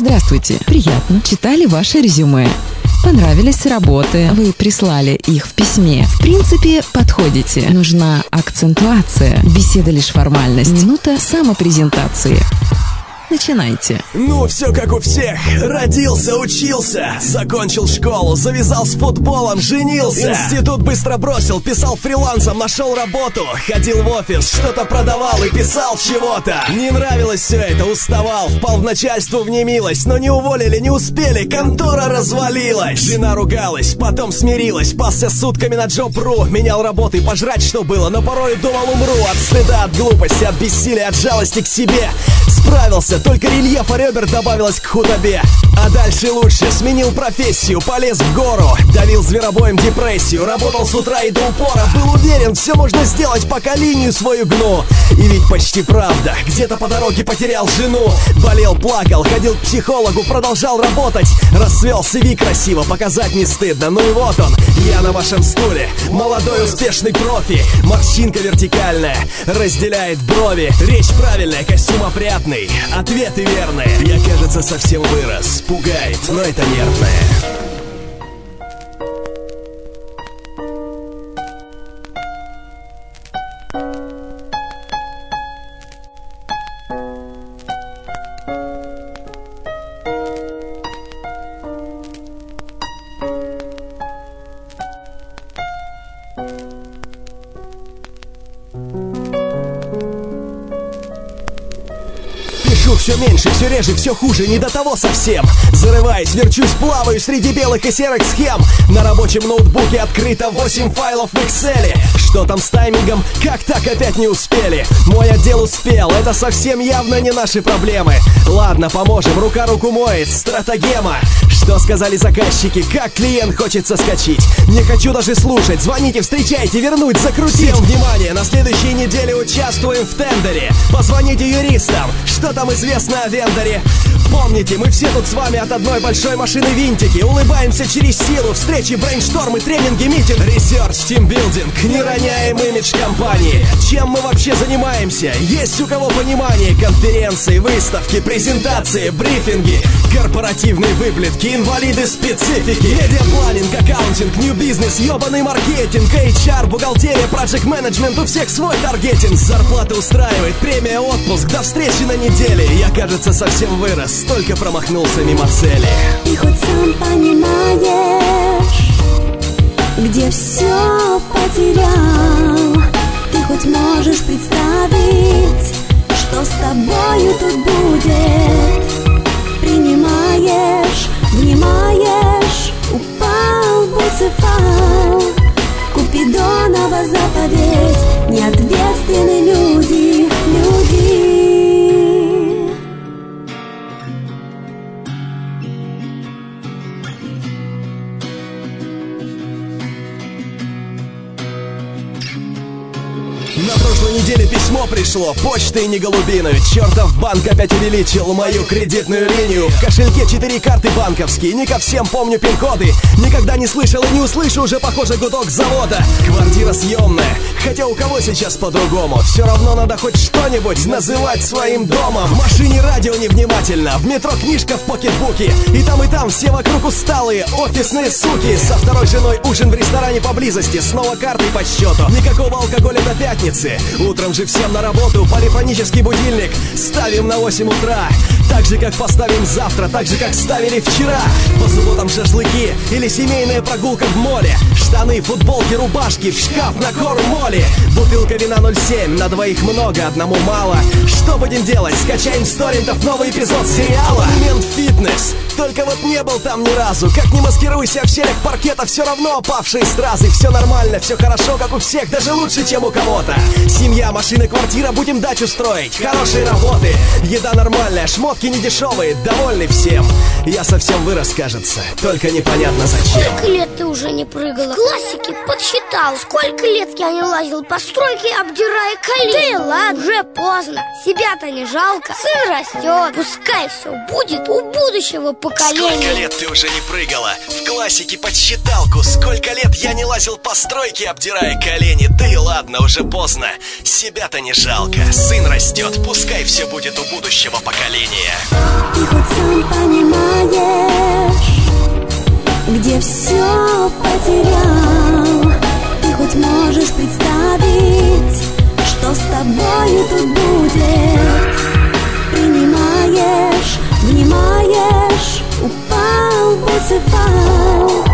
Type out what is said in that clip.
Здравствуйте, приятно. Читали ваше резюме. Понравились работы, вы прислали их в письме. В принципе, подходите. Нужна акцентуация. Беседа лишь формальность. Минута самопрезентации. Начинайте. Ну, все как у всех. Родился, учился, закончил школу, завязал с футболом, женился. Институт быстро бросил, писал фрилансом, нашел работу. Ходил в офис, что-то продавал и писал чего-то. Не нравилось все это, уставал, впал в начальство в немилость. Но не уволили, не успели, контора развалилась. Жена ругалась, потом смирилась, пасся сутками на Job.ru. Менял работы, пожрать что было, но порой думал умру. От стыда, от глупости, от бессилия, от жалости к себе. Справился, только рельефа ребер добавилось к худобе. А дальше лучше, сменил профессию, полез в гору. Давил зверобоем депрессию, работал с утра и до упора. Был уверен, все можно сделать, пока линию свою гну. И ведь почти правда, где-то по дороге потерял жену. Болел, плакал, ходил к психологу, продолжал работать. Расцвел CV красиво, показать не стыдно. Ну и вот он, я на вашем стуле. Молодой успешный профи, морщинка вертикальная, разделяет брови. Речь правильная, костюм опрятный, ответы верные. Я, кажется, совсем вырос. Пугает, но это нервное. Все меньше, все реже, все хуже, не до того совсем. Зарываюсь, верчусь, плаваю среди белых и серых схем. На рабочем ноутбуке открыто 8 файлов в Excel. Что там с таймингом? Как так опять не успели? Мой отдел успел, это совсем явно не наши проблемы. Ладно, поможем, рука руку моет, стратегема. Что сказали заказчики, как клиент хочет соскочить? Не хочу даже слушать, звоните, встречайте, вернуть, закрутить. Всем внимание, на следующей неделе участвуем в тендере. Позвоните юристам, что там известно о вендоре. Помните, мы все тут с вами от одной большой машины винтики. Улыбаемся через силу, встречи, брейнштормы, тренинги, митинг. Ресерч, тимбилдинг, не роняем имидж компании. Чем мы вообще занимаемся? Есть у кого понимание? Конференции, выставки, презентации, брифинги, корпоративные выплетки, инвалиды специфики. Медиапланинг, аккаунтинг, нью-бизнес, ебаный маркетинг, HR, бухгалтерия, проджект-менеджмент, у всех свой таргетинг. Зарплата устраивает, премия, отпуск, до встречи на неделе. Я, кажется, совсем вырос, только промахнулся мимо цели. Ты хоть сам понимаешь, где все потерял? Ты хоть можешь представить, что с тобою тут будет? Принимаешь, внимаешь, упал, буцефал. Купидонова заповедь, неответственные люди. На прошлой неделе письмо пришло, почтой не голубиной. Чертов банк опять увеличил мою кредитную линию. В кошельке 4 карты банковские, не ко всем помню пин-коды. Никогда не слышал и не услышу, уже похоже гудок завода. Квартира съемная, хотя у кого сейчас по-другому. Все равно надо хоть что-нибудь называть своим домом. В машине радио невнимательно, в метро книжка в покетбуке. И там все вокруг усталые, офисные суки. Со второй женой ужин в ресторане поблизости, снова картой по счету. Никакого алкоголя до пятницы. Утром же всем на работу, полифонический будильник ставим на 8 утра. Так же, как поставим завтра, так же, как ставили вчера. По субботам шашлыки или семейная прогулка в моле. Штаны, футболки, рубашки в шкаф на Корнуолле. Бутылка вина 0,7, на двоих много, одному мало. Что будем делать? Скачаем с торрентов новый эпизод сериала. Абонемент фитнес, только вот не был там ни разу. Как ни маскируйся в щелях паркета, все равно опавшие стразы. Все нормально, все хорошо, как у всех, даже лучше, чем у кого-то. Семья, машина, квартира, будем дачу строить. Хорошие работы, еда нормальная, шмотки недешевые, довольны всем. Я совсем вырос, кажется, только непонятно зачем. Сколько лет лет ты уже не прыгала? Классики подсчитал. Сколько лет я не лазил по стройке, обдирая колени? Да ладно, уже поздно. Себя-то не жалко. Сын растет. Пускай все будет у будущего поколения. Сколько лет ты уже не прыгала? В классике подсчиталку. Сколько лет я не лазил по стройке, обдирая колени? Да и ладно, уже поздно. Себя-то не жалко. Сын растет. Пускай все будет у будущего поколения. Ты хоть сам понимаешь, где все потерял? Ты хоть можешь представить, что с тобою тут будет? Принимаешь, внимаешь, упал, посыпал.